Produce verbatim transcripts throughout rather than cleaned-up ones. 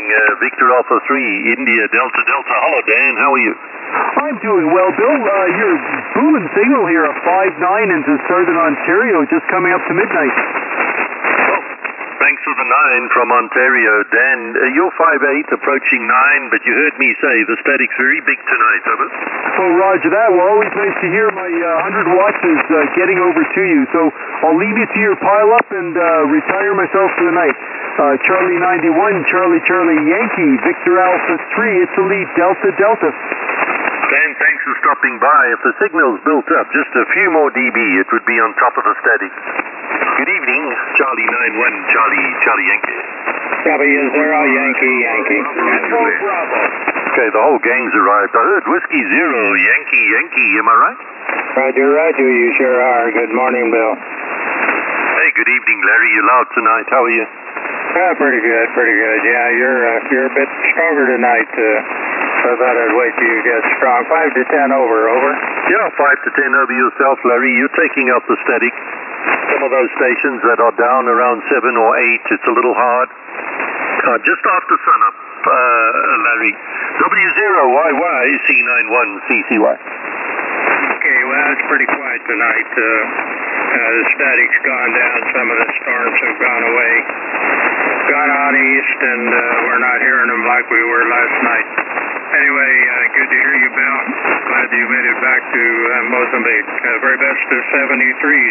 uh, Victor Alpha three, India Delta Delta. Hello, Dan. How are you? I'm doing well, Bill. Uh, your booming signal here at five nine into southern Ontario, just coming up to midnight. Well, thanks for the nine from Ontario, Dan. Uh, you're five eight, approaching nine, but you heard me say the static's very big tonight, over. Oh, roger that. Well, always nice to hear my uh, one hundred watts is uh, getting over to you. So I'll leave you to your pile-up and uh, retire myself for the night. Uh, Charlie ninety-one, Charlie Charlie Yankee, Victor Alpha three, Italy Delta Delta. Dan, thanks for stopping by. If the signal's built up just a few more dB, it would be on top of the static. Good evening, Charlie ninety-one, Charlie Charlie Yankee. W zero, Yankee, Yankee. Okay, the whole gang's arrived. I heard Whiskey Zero, Yankee, Yankee. Am I right? Roger, roger, you sure are. Good morning, Bill. Hey, good evening, Larry. You loud tonight. How are you? Uh, pretty good, pretty good. Yeah, you're uh, you're a bit stronger tonight. Uh, so I thought I'd wait till you get strong. Five to ten over, over. Yeah, five to ten over yourself, Larry. You're taking out the static. Some of those stations that are down around seven or eight, it's a little hard. Uh, just after sunup, uh, Larry. W zero Y Y C ninety-one C C Y. Okay, well, it's pretty quiet tonight. Uh, uh, the static's gone down. Some of the storms have gone away. Gone on east, and uh, we're not hearing them like we were last night. Anyway, uh, good to hear you, Bill. Glad you made it back to uh, Mozambique. Uh, very best to seventy-threes.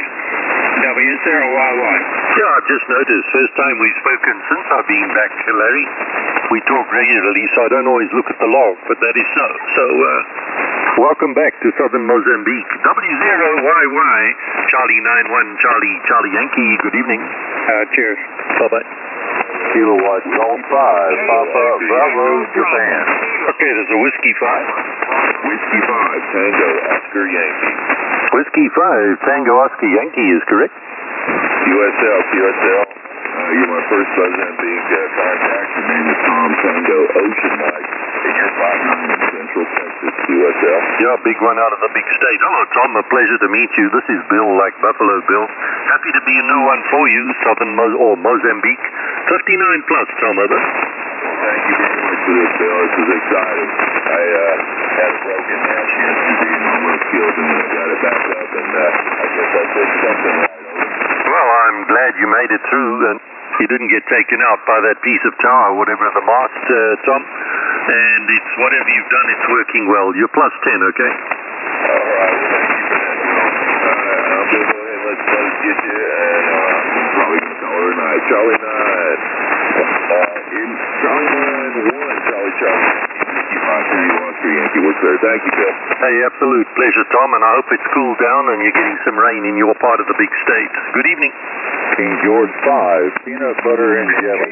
W zero Y Y. Yeah, I've just noticed. First time we've spoken since I've been back, Larry. We talk regularly, so I don't always look at the log, but that is so. So, uh, welcome back to southern Mozambique. W zero Y Y, Charlie ninety-one, Charlie, Charlie Yankee. Good evening. Uh, cheers. Bye-bye. Kilowatt Golf five, Papa Bravo, Japan. Okay, there's a Whiskey five. Whiskey five, Tango Oscar Yankee. Whiskey five, Tango Oscar Yankee is correct. U S L, U S L. Uh, you're my first Mozambique uh, contact. Your name is Tom Tango Ocean Mike. eight five nine in Central Texas, U S L. Yeah, big one out of the big state. Hello, Tom. A pleasure to meet you. This is Bill, like Buffalo Bill. Happy to be a new one for you, Southern Mo- or Mozambique. fifty-nine plus, Tom, over. Thank you very much for this, Bill. This is exciting. I uh, had a broken match yesterday and almost killed him, and I got it back up, and uh, I guess I did something right, over. Well, I'm glad you made it through, and you didn't get taken out by that piece of tower, whatever the mast, uh, Tom. And it's whatever you've done, it's working well. You're plus ten, okay? All right, well, thank you for that, Bill. Uh, I'll go ahead and let's, let's get you, and uh, I'm probably going to call her tonight. Charlie nine. Uh, in Charlie nine one, Charlie Charlie. fifty-five three Oscar Yankee. What's there? Thank you, Bill. Hey, absolute pleasure, Tom, and I hope it's cooled down and you're getting some rain in your part of the big state. Good evening. King George five, peanut butter and jelly.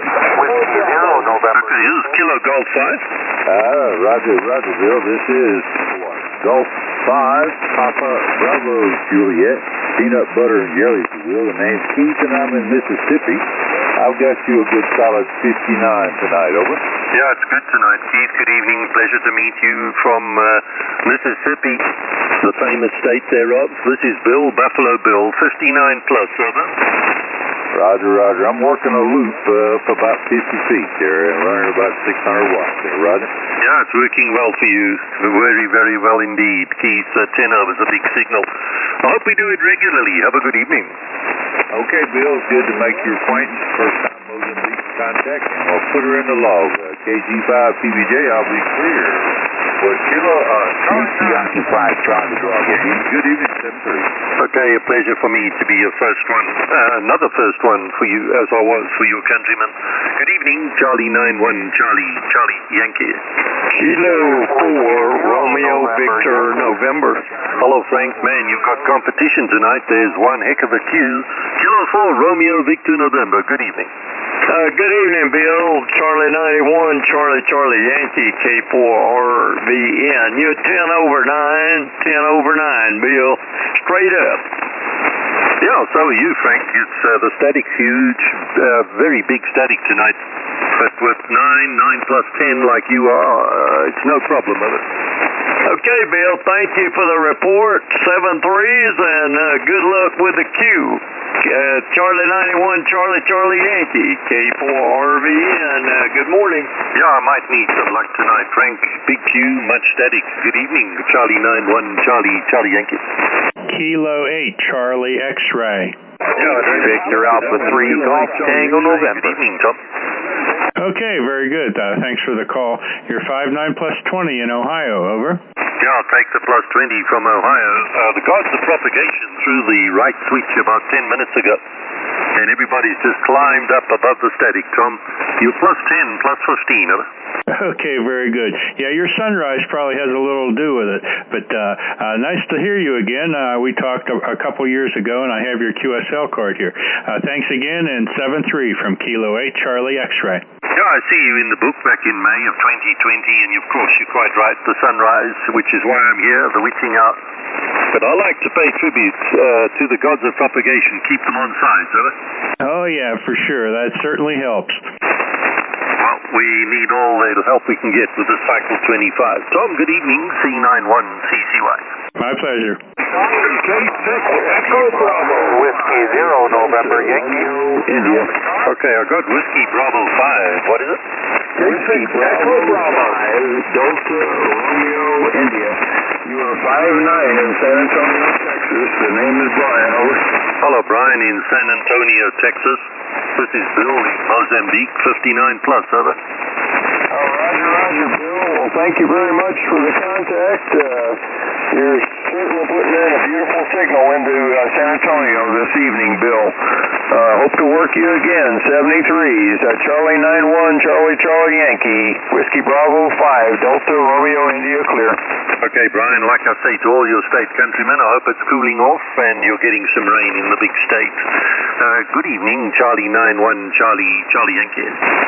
Zero, November. Okay, here's Kilo Golf five. Ah, Roger, Roger, Bill. This is Golf five, Papa Bravo Juliet, peanut butter and jelly, if you will. The name's Keith, and I'm in Mississippi. I've got you a good solid fifty-nine tonight, over. Yeah, it's good tonight, Keith. Good evening. Pleasure to meet you from uh, Mississippi, the famous state thereof. This is Bill, Buffalo Bill, fifty-nine plus, over. Roger, Roger. I'm working a loop uh, for about fifty feet there and running about six hundred watts there, Roger. Yeah, it's working well for you. Very, very well indeed, Keith. Uh, ten over is a big signal. I hope we do it regularly. Have a good evening. Okay, Bill. It's good to make your acquaintance. First time Mozambique contact, and I'll put her in the log. Uh, K G five P B J, I'll be clear. Well, Kilo, uh, Yankee five, trying to drive with you. Good evening, seven three. Okay, a pleasure for me to be your first one. Uh, another first one for you, as I was for your countrymen. Good evening, Charlie nine one, Charlie, Charlie Yankee. Kilo four, Romeo Victor November. Hello, Frank. Man, you've got competition tonight. There's one heck of a queue. Kilo four, Romeo Victor November. Good evening. Uh, good evening, Bill. Charlie ninety-one, Charlie Charlie Yankee, K four R V N. You're ten over nine, ten over nine, Bill. Straight up. Yeah, so are you, Frank. It's uh, the static's huge, uh, very big static tonight. But with nine, nine plus ten like you are, uh, it's no problem of it. Okay, Bill. Thank you for the report. Seven threes, and uh, good luck with the queue. Uh, Charlie ninety-one, Charlie Charlie Yankee, K four R V N. Uh, good morning. Yeah, I might need some luck tonight, Frank. Big Q, much static. Good evening, Charlie nine one, Charlie, Charlie Yankee. Kilo eight, Charlie X-ray. Yeah, Victor Alpha three, Golf Tango November. Good evening, Tom. Okay, very good. Uh, thanks for the call. You're five nine plus twenty in Ohio, over. Yeah, I'll take the plus twenty from Ohio. Uh, the gods of propagation threw the right switch about ten minutes ago. And everybody's just climbed up above the static, Tom. You're plus ten, plus fifteen, huh? Okay, very good. Yeah, your sunrise probably has a little to do with it. But uh, uh, nice to hear you again. Uh, we talked a, a couple years ago, and I have your Q S L card here. Uh, thanks again, and seven three from Kilo eight, Charlie X-ray. Yeah, I see you in the book back in May of twenty twenty, and of course you're quite right, the sunrise, which is why I'm here, the witching hour. But I like to pay tribute uh, to the gods of propagation. Keep them on side, brother. Oh, yeah, for sure. That certainly helps. Well, we need all the help we can get with the Cycle twenty-five. Tom, good evening, C nine one C C Y. My pleasure. K six, Echo Bravo. Whiskey zero, November, Yankee. India. Okay, I got Whiskey Bravo five. What is it? Whiskey Echo Bravo. Delta Romeo, India. You are five nine in San Antonio, Texas. The name is Brian, over. Hello, Brian in San Antonio, Texas. This is Bill in Mozambique, fifty-nine plus, over. Oh, roger, roger, Bill. Well, thank you very much for the contact. Uh, you're certainly putting in a beautiful signal into uh, San Antonio this evening, Bill. Uh, hope to work you again. seventy-threes, uh, Charlie nine one, Charlie Charlie Yankee, Whiskey Bravo five, Delta Romeo India, clear. Okay, Brian, like I say to all your state countrymen, I hope it's cooling off and you're getting some rain in the big state. Uh, good evening, Charlie nine one, Charlie Charlie Yankee.